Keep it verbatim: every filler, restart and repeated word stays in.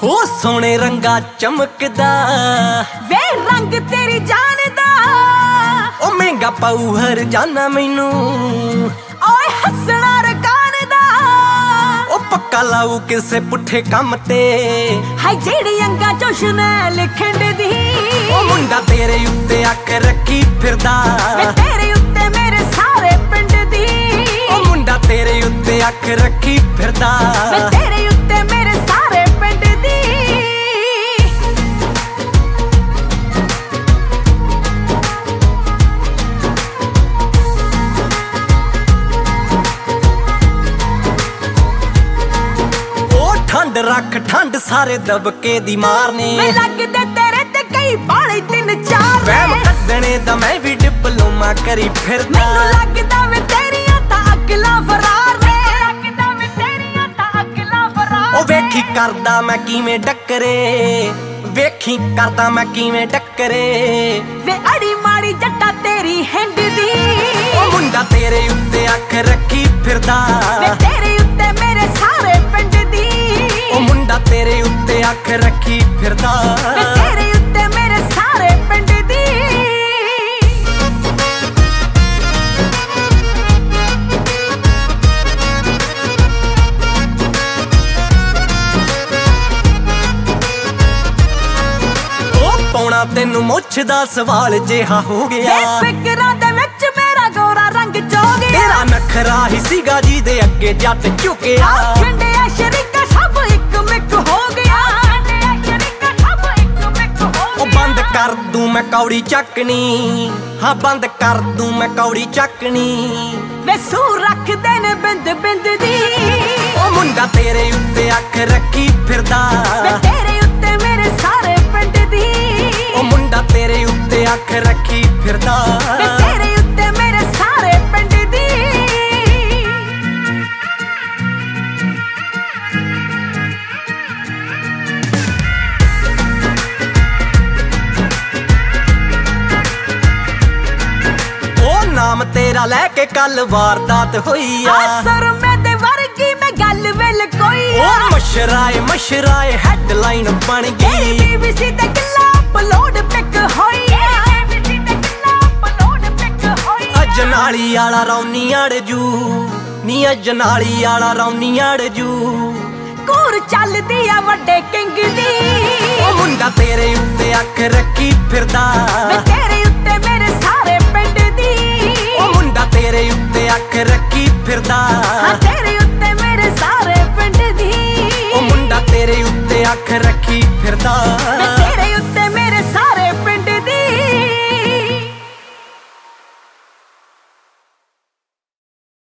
ओ सोने रंगा चमकदा वे रंग तेरी जान दा ओ महंगा पाऊ हर जाना मैनू ओए हसना रकान दा ओ पक्का लाऊ किसे पुठे काम ते हाय जेड़ी अंगा जोशने लिखण दी ओ मुंडा तेरे उत्ते अख रखी फिरदा वे तेरे उत्ते मेरे सारे पिंड दी ओ मुंडा तेरे उत्ते अख रखी फिरदा वे तेरे उत्ते मेरे सारे पिंड दी ठंड रख ठंड सारे दबके दी मारने मैं लगदे तेरे ते कई बाले तीन चार वैम कड्डने दा मैं भी डिप्लोमा करी फिरदा मैनू लगदा वे तेरियां तां अकलां फरार ने लगदा वे तेरियां तां अकलां फरार ओ वेखी करदा मैं किवें डकरे वेखी करदा मैं किवें डकरे वे अड़ी माड़ी जट्टा तेरी हिंड दी ओ मुंडा तेरे उत्ते अख रखी फिरदा वे तेरे उत्ते मेरे सारे पिंड दी ओ मुंडा तेरे उत्ते अख रखी फिरदा वे तेरे उत्ते मेरे सारे पिंड दी ओ पौना तेनू मुੱਛ दा सवाल जिहा हो गया फिकरां दे विच मेरा गोरा रंग चो गया तेरा नखरा ही सीगा जी दे अगे जट झुकिया खंडिया शरीका सब एक मिक हो गया शरीका सब एक मिक हो ओ बंद कर दूं मैं कौड़ी चकनी हाँ बंद कर दूं मैं कौड़ी चकनी वे सू रख दे ने बिंद बिंद दी ओ मुंडा तेरे उत्ते अख रखी फिरदा वे तेरे उत्ते मेरे सारे पिंड दी ओ मुंडा तेरे उत्ते अख रखी फिरदा वे तेरे उत्ते मेरे सारे पिंड दी नाम तेरा लेके कल वारदात हुई असर में दे वर्गी में गल वेल कोई ओ मशराए मशराए हेडलाइन बन गई बीबीसी ते किला अपलोड पिक होई बीबीसी ते किला अपलोड पिक होई अजनाली आला रौनी अड़जू नी अजनाली आला रौनी अड़जू कूर चलदी आ वड्डे किंग दी ओ मुंडा तेरे उत्ते अख रखी फिरदा वे तेरे उत्ते मेरे सारे पिंड दी ओ मुंडा तेरे उत्ते अख रखी फिरदा हां तेरे उत्ते मेरे सारे पिंड दी ओ मुंडा तेरे उत्ते अख रखी फिरदा।